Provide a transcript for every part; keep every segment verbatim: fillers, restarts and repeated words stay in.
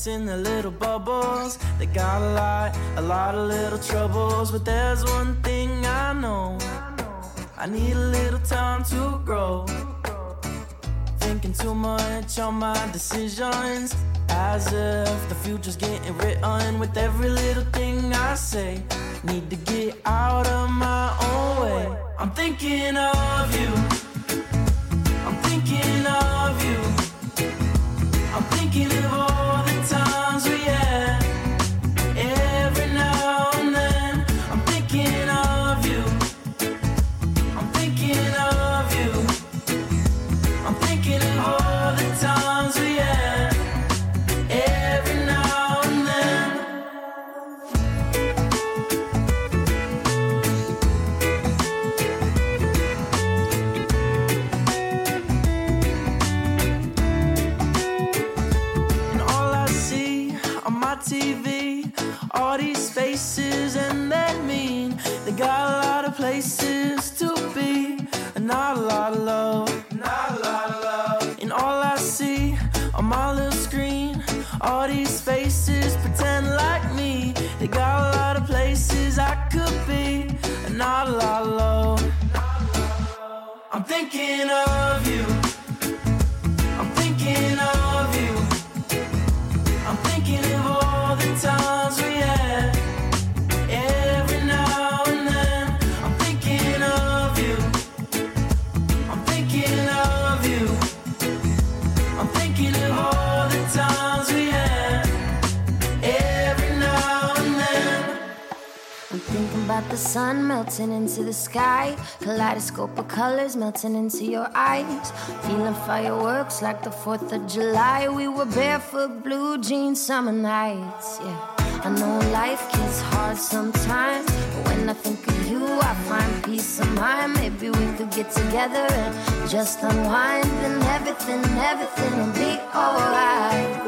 hearts in their little bubbles. They got a lot, a lot of little troubles. But there's one thing I know, I need a little time to grow. Thinking too much on my decisions, as if the future's getting written with every little thing I say. Need to get out of my own way. I'm thinking of you, I'm thinking of you, I'm thinking of all the times we had. Every now and then I'm thinking of you, I'm thinking of you, I'm thinking of all the times we had. Every now and then. And all I see on my T V, all these faces and they mean they got a lot of places to be, and not a lot of love, not a lot of love. And all I see on my little screen, all these faces pretend like me. They got a lot of places I could be, and not a lot of love. I'm thinking of you, I'm thinking of you, I'm thinking of all the times we had. Every now and then I'm thinking of you, I'm thinking of you, I'm thinking of all the times we had. Every now and then. I'm thinking about the sun melting into the sky, kaleidoscope of colors melting into your eyes. Feeling fireworks like the fourth of July. We were barefoot, blue jeans, summer nights, yeah. I know life gets hard sometimes, but when I think of you, I find peace of mind. Maybe we could get together and just unwind, and everything, everything will be alright.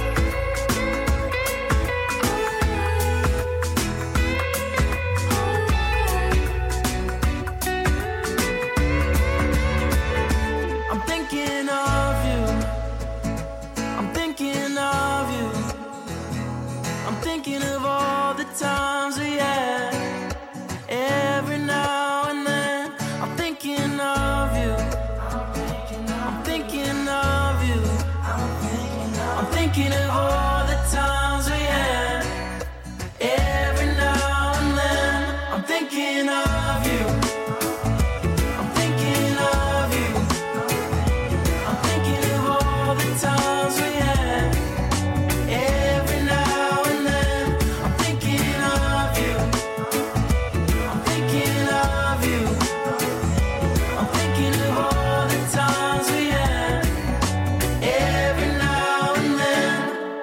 I'm thinking of you, I'm thinking of you, I'm thinking of all the times we had. Every now and then I'm thinking of you, I'm thinking of you, I'm thinking of all the times we had. Every now and then I'm thinking of you, I'm thinking of you, I'm thinking of all the times we had. Every now and then I'm thinking of you, I'm thinking of you, I'm thinking of all the times we had. Every now and then.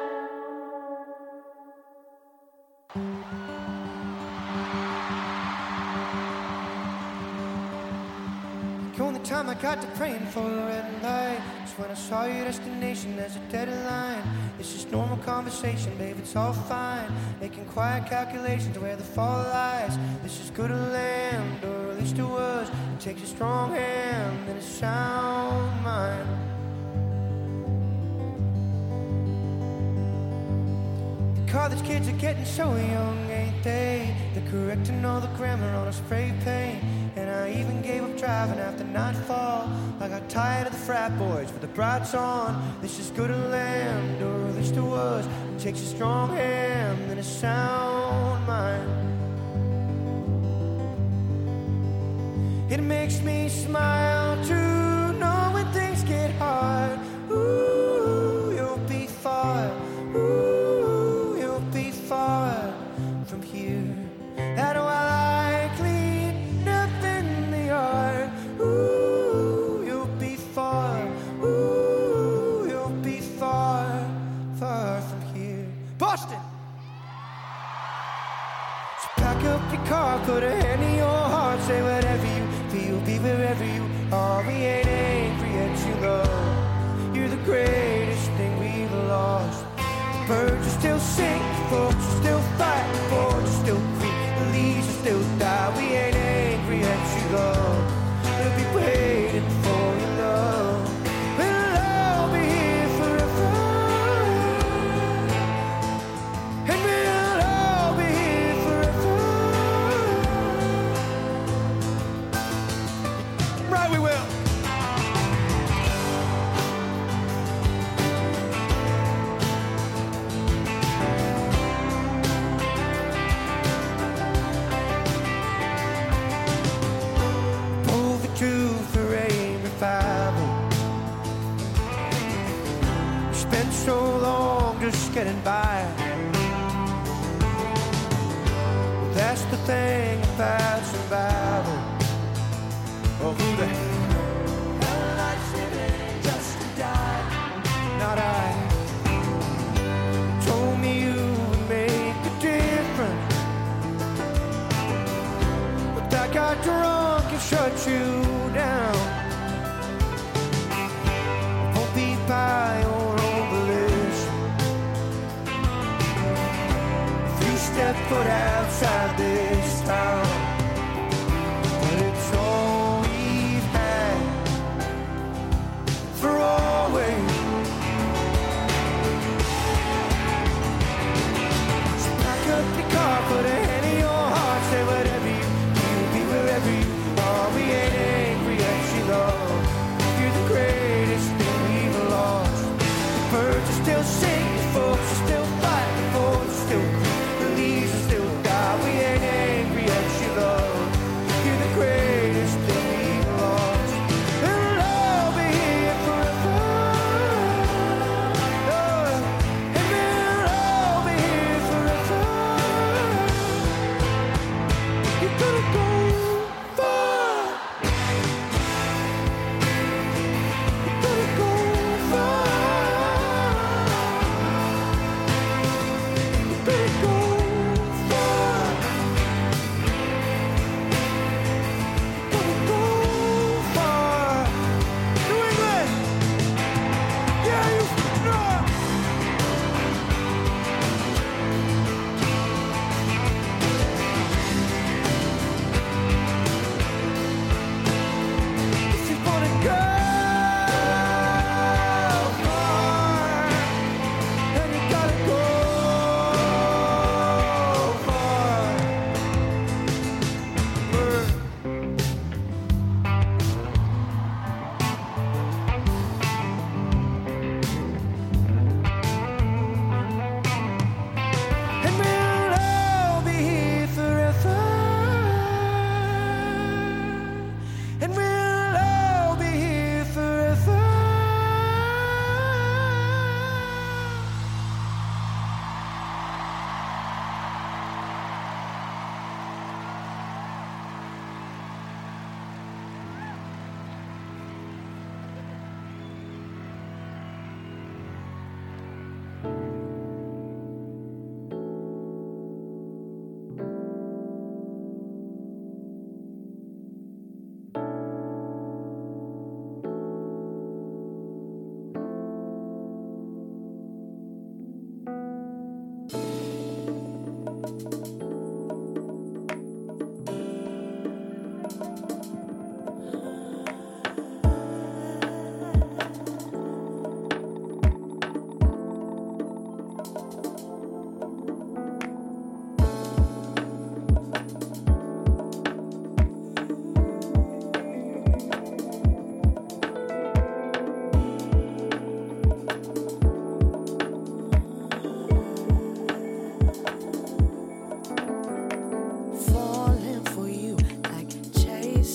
The only time I got to praying for a red light is when I saw your destination as a deadline. It's just normal conversation, babe, it's all fine. Making quiet calculations where the fall lies. This is good land, or at least it was. It takes a strong hand and a sound mind. The college kids are getting so young, ain't they? They're correcting all the grammar on a spray paint. And I even gave up driving after nightfall. I got tired of the frat boys with the brights on. This is good land, or at least it was. It takes a strong hand and a sound mind. It makes me smile to know when things get hard. Ooh, you'll be far. Ooh, you'll be far from here. That while I clean up in the yard. Ooh, you'll be far. Ooh, you'll be far, far from here. Boston! So pack up your car, put a hand in your heart, say whatever you feel, be wherever you are. We ain't angry at you, love. You're the greatest thing we've lost. Birds are still sing, folks are still fighting, boards are still green, the leaves are still die. We ain't angry at you, love. We'll be waiting for your love. We'll all be here forever. getting by. That's the thing about survival. Oh, who the hell likes living just to die? Not I. Told me you would make a difference, but I got drunk and shut you down. Won't be by your own volition. If you step foot outside this town, but it's all we've had for always. So pack up your car, put a hand in your heart, say whatever you do, be wherever you are. We ain't angry at you, love. You're the greatest thing we've lost. The birds are still singing, folks are still fighting, folks are still the leaves are still die. We ain't angry at you, love. You're the greatest thing we've lost. And we'll all be here forever. Oh, and we'll all be here forever. You gotta go far. You gotta go far. You gotta go far. Gotta go far. New England. Yeah, you know it. If you wanna go far, then you gotta go far. Word. And we'll all be here forever. And we'll all be here forever. Falling for you like chasing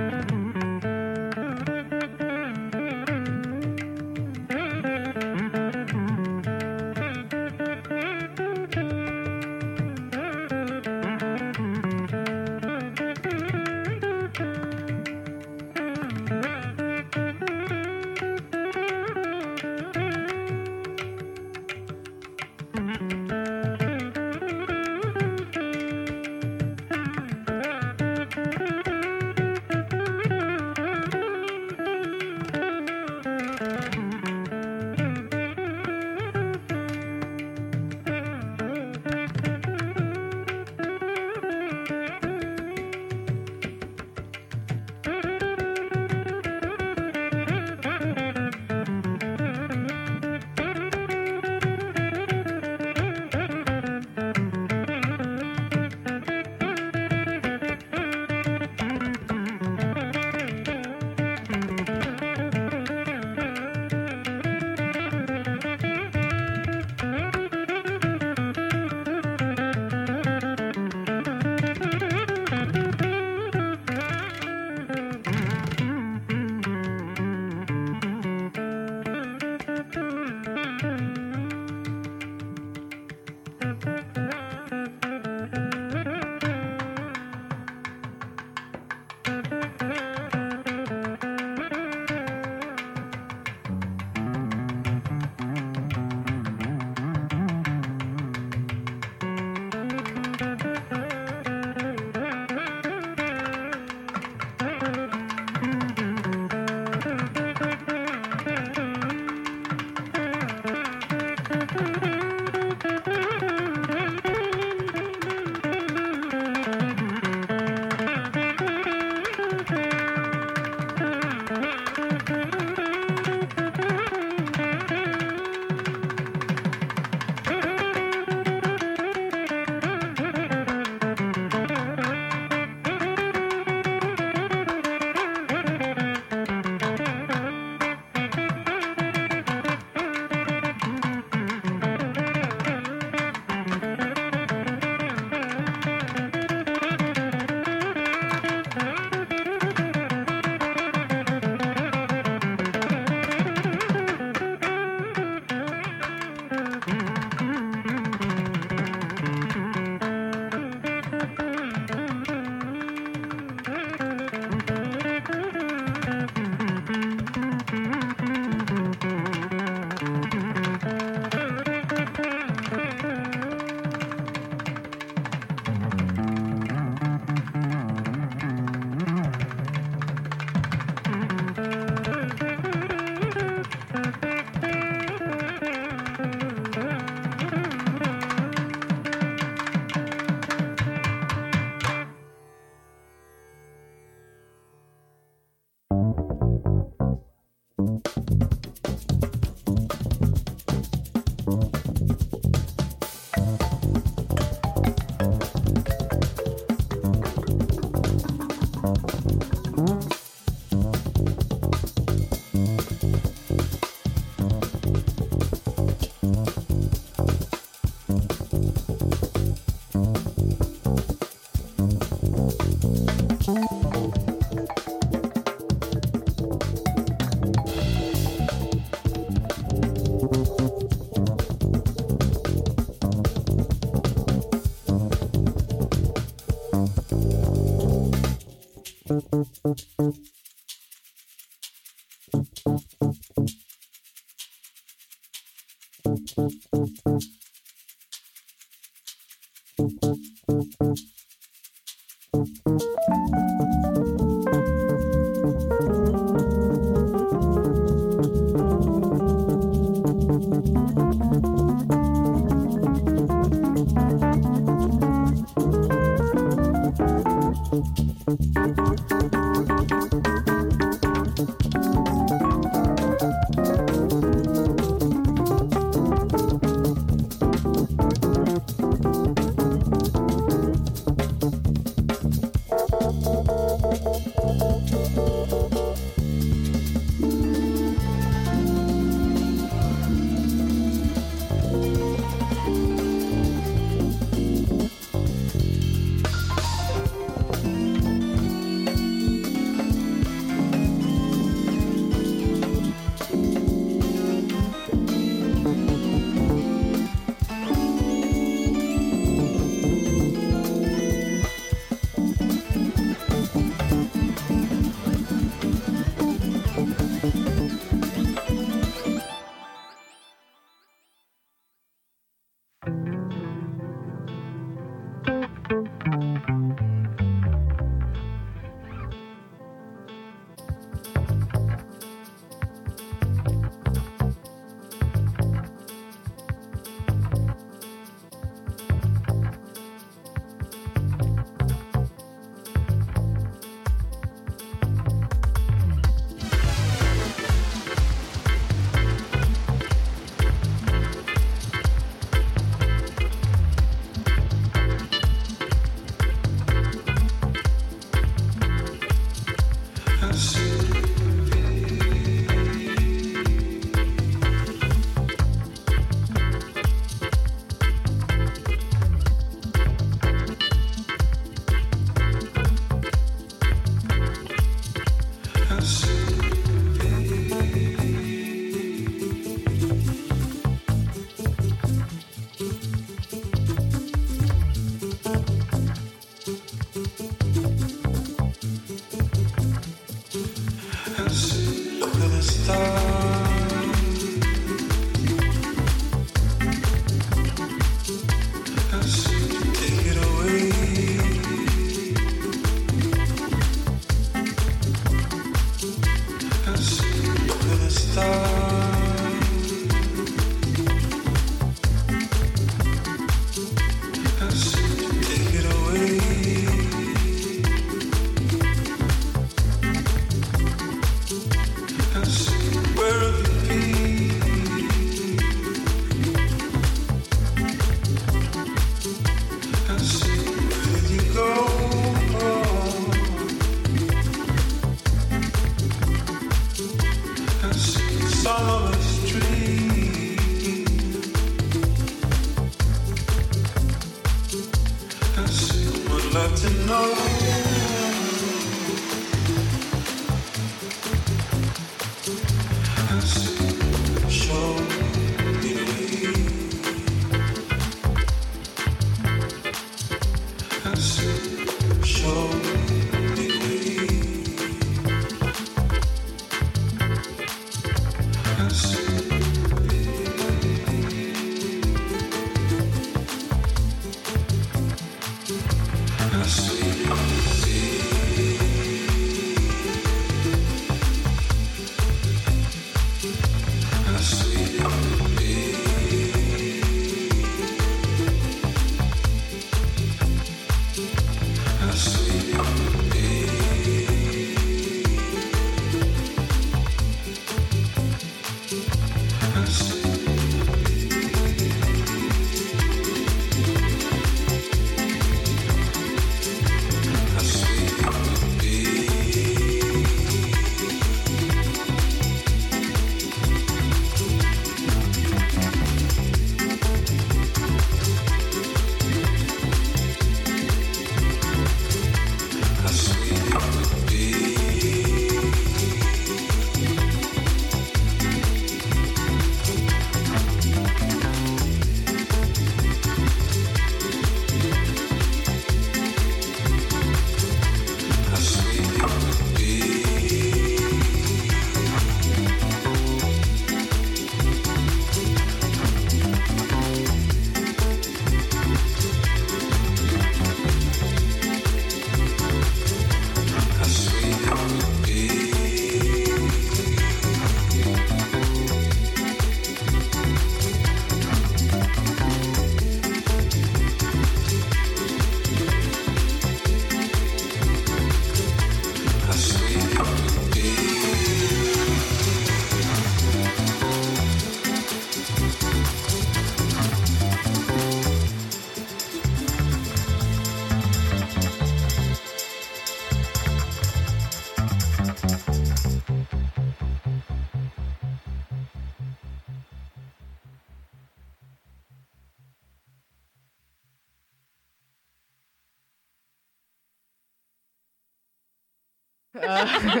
Uh,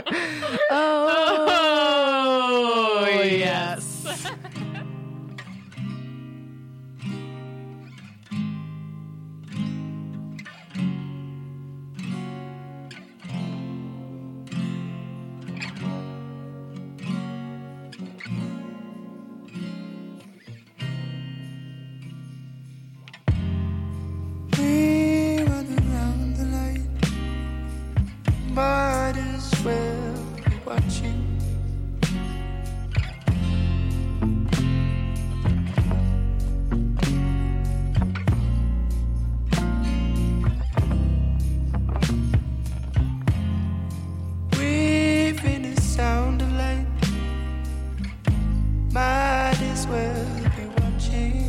oh, oh, yes. We run around the light, might as well be watching. We've in the sound of light, might as well be watching.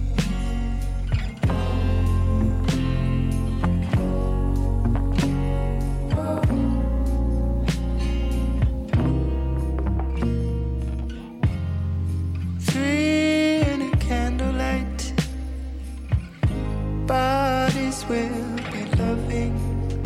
Three in a candlelight, bodies will be loving.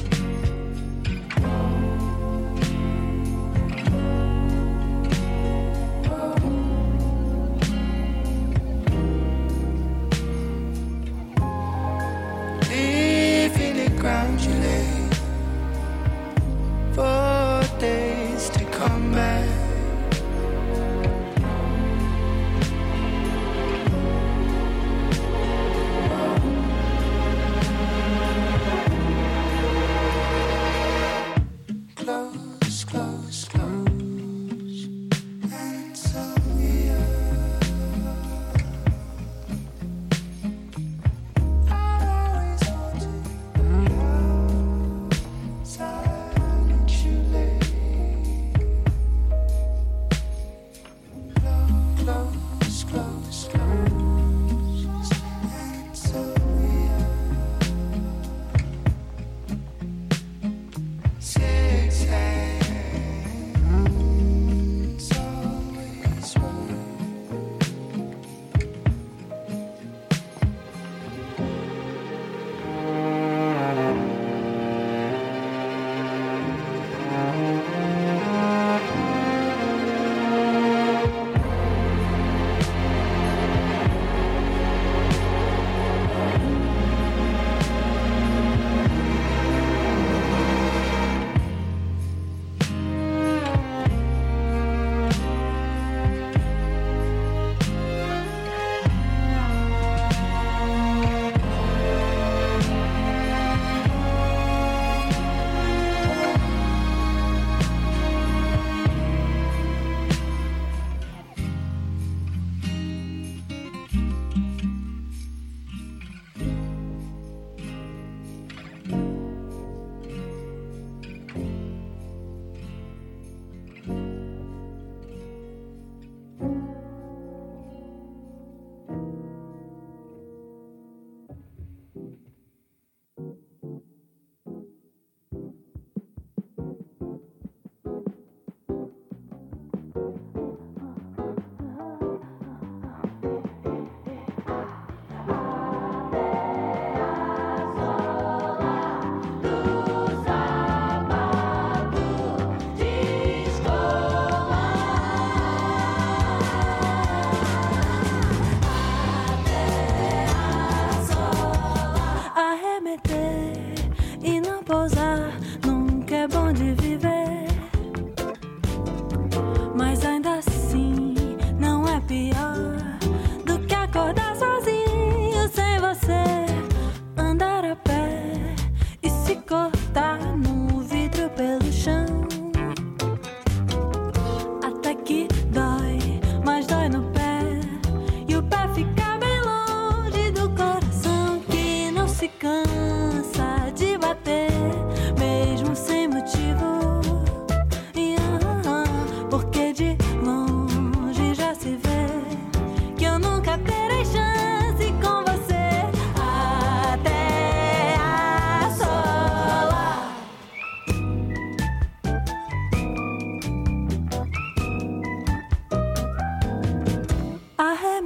Leaving the ground you lay for days to come back.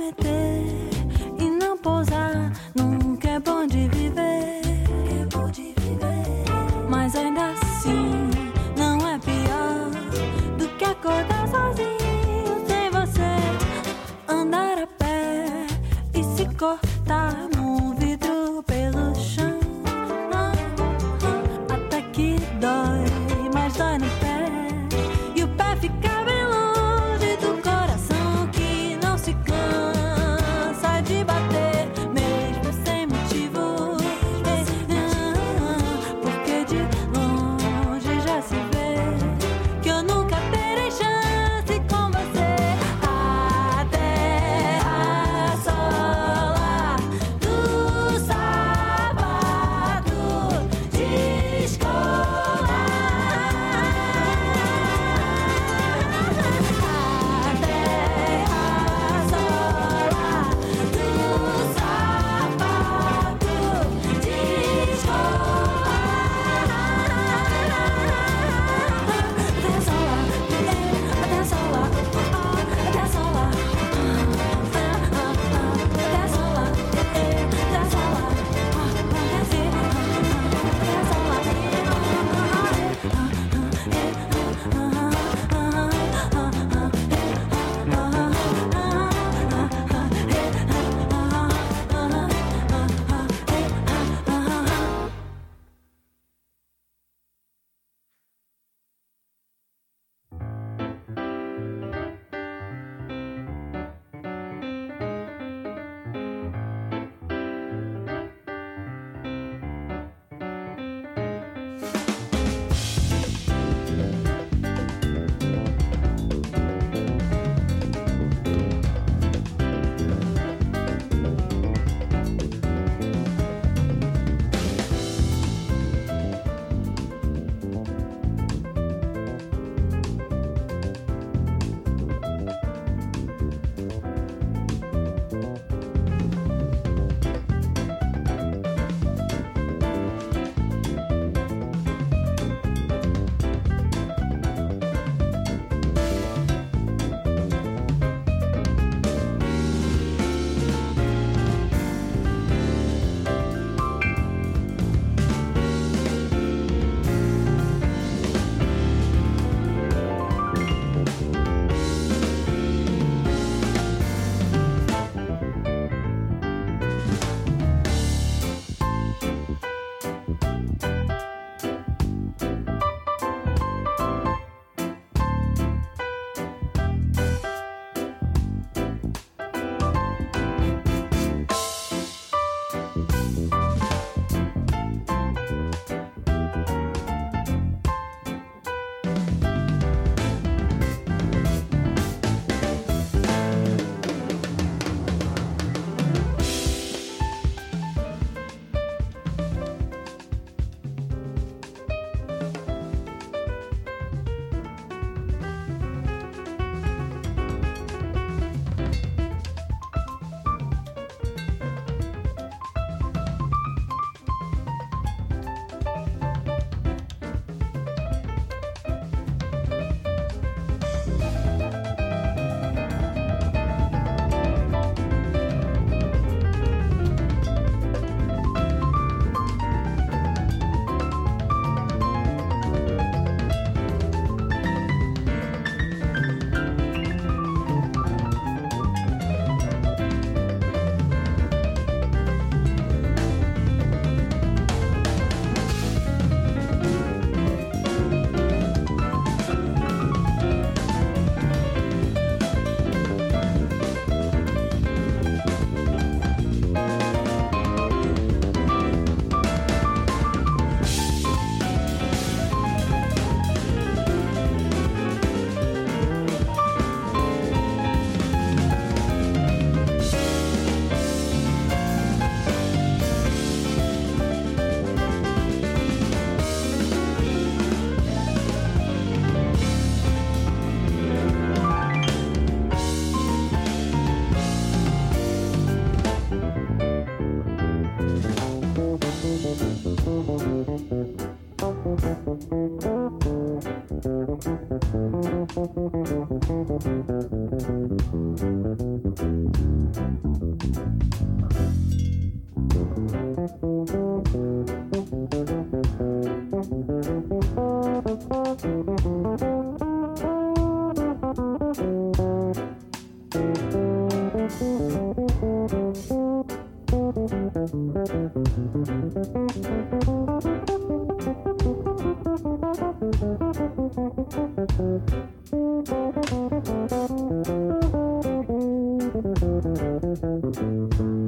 prometer e não pousar, nunca é bom de viver. Mas ainda assim não é pior do que acordar sozinho sem você, andar a pé e se cortar num vidro pelo chão, até que dói, mas dói no pé, e o pé fica bem longe do coração que não se cansa de bater, mesmo sem motivo. Porque de longe já se vê que eu nunca terei chance com você. A terra solar do sábado de escola. A terra solar do sábado de escola. Thank